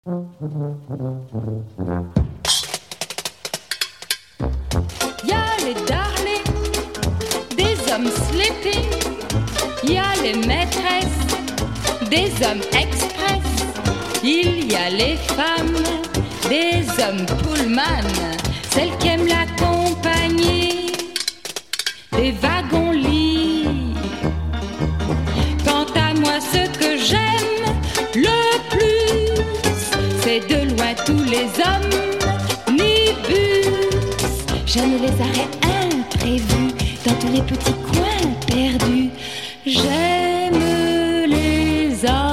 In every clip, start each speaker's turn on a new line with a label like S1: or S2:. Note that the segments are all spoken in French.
S1: Y a les darlings, des hommes sleeping. Y a les maîtresses, des hommes express. Il y a les femmes, des hommes pullman. Celles qui aiment la compagnie des wagons-lits. Quant à moi, ce que j'aime le plus, c'est de loin tous les omnibus. J'aime les arrêts imprévus dans tous les petits coins perdus. J'aime les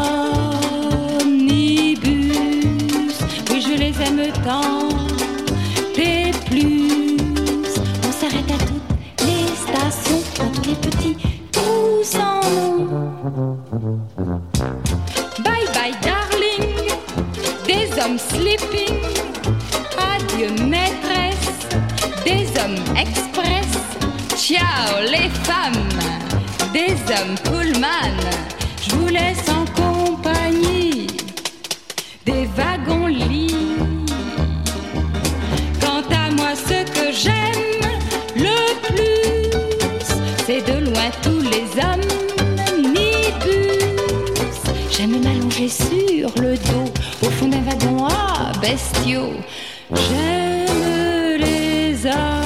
S1: omnibus. Oui, je les aime tant et plus. On s'arrête à toutes les stations, dans tous les petits trous sans nom. Bye bye darling, des hommes sleeping. Adieu maîtresse, des hommes express. Ciao les femmes, des hommes pullman. Je vous laisse en compagnie des wagons-lits. Quant à moi, ce que j'aime le plus, c'est de loin tous les omnibus. J'aime m'allonger sur le dos au fond d'un wagon à bestiaux. J'aime les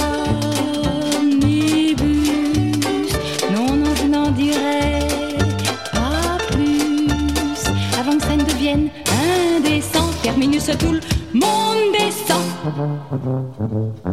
S1: omnibus. Non, non, je n'en dirai pas plus avant que ça ne devienne indécent. Terminus, tout le monde descend.